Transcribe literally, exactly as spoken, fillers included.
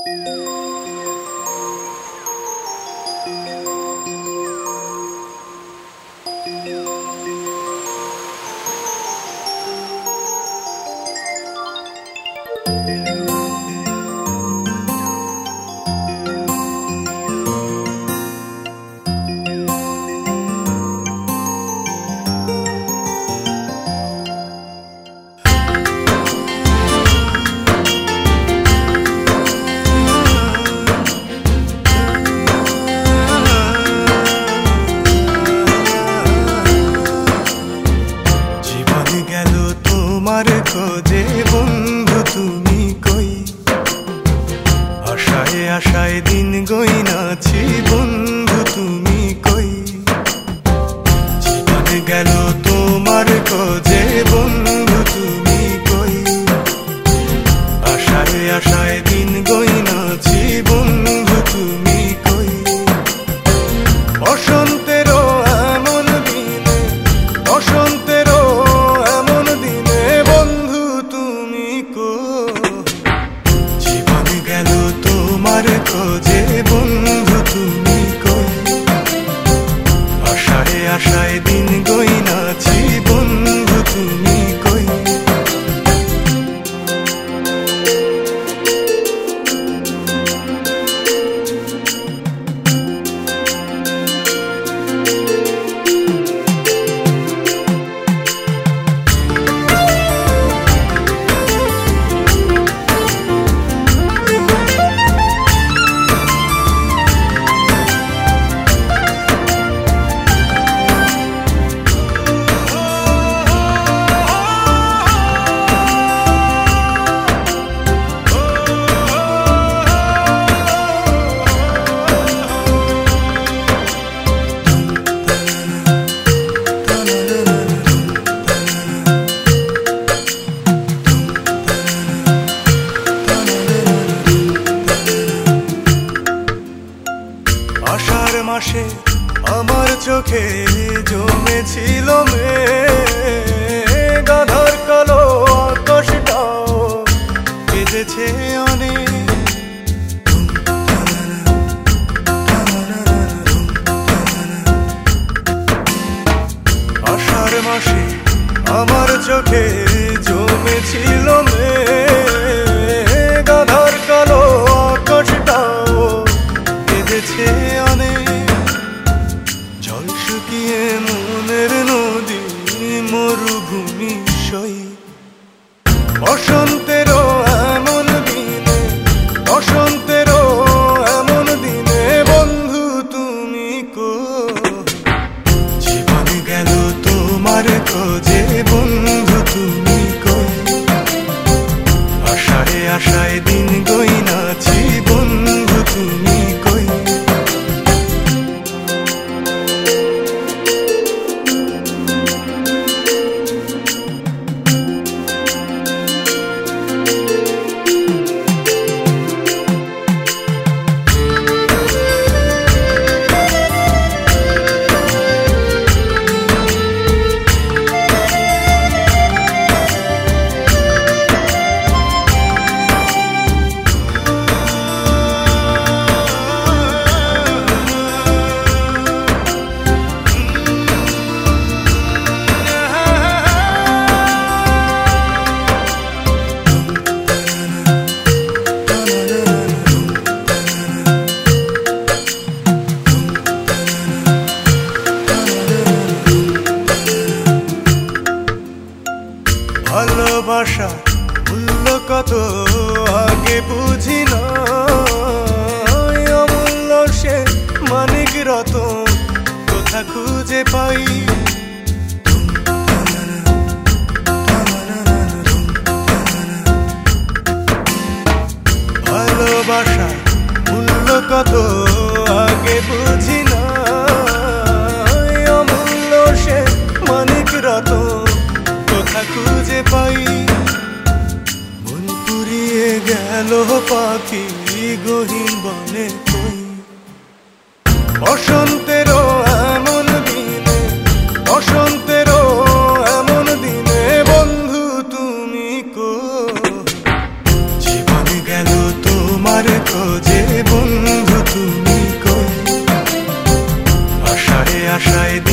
খোঁজে বন্ধু তুমি কই, আশায় আশায় দিন গইনাছি বন্ধু তুমি কই। জীবন গেল তোমার খোঁজে বন্ধু তুমি কই, আশায় আশায় দিন গইনাছি বন্ধু তুমি কই। বসন্তেরও এমন দিনে, বসন্তেরও এমন দিনে বন্ধু তুমি কই। জীবন গেল তোমার খোঁজে বন্ধু তুমি কই, আশায় আশায় দিন গইনাছি বন্ধু তুমি কই। আষাঢ় মাসে আমার চোখে জমেছিল মেঘ, গাধার কালো আকাশটাও কেঁদেছে অনেক। আষাঢ় মাসে আমার চোখে জমেছিল মেঘ, গাধার কালো আকাশটাও কেঁদেছে অনেক। জল শুকিয়ে মনের নদী মরুভূমি সই, বসন্তেরও এমন দিনে, বসন্তেরও এমন দিনে বন্ধু তুমি কই। জীবন গেল তোমার খোঁজে বন্ধু তুমি কই, আশায় আশায় দিন গইনাছি বন্ধু তুমি কই। ভালোবাসা মূল্য কত আগে বুঝি না, অমূল্য সে মানিক রতন কোথা খুঁজে পাই। ভালোবাসা মূল্য কত আগে বুঝি না, অমূল্য সে মানিক রতন কোথা খুঁজে পাই। মন পুরিয়ে গেল পাখি গহীন বনে কই, বসন্তেরও এমন দিনে, বসন্তেরও এমন দিনে বন্ধু তুমি কই। জীবন গেল তোমার খোঁজে বন্ধু তুমি কই, আশায় আশায়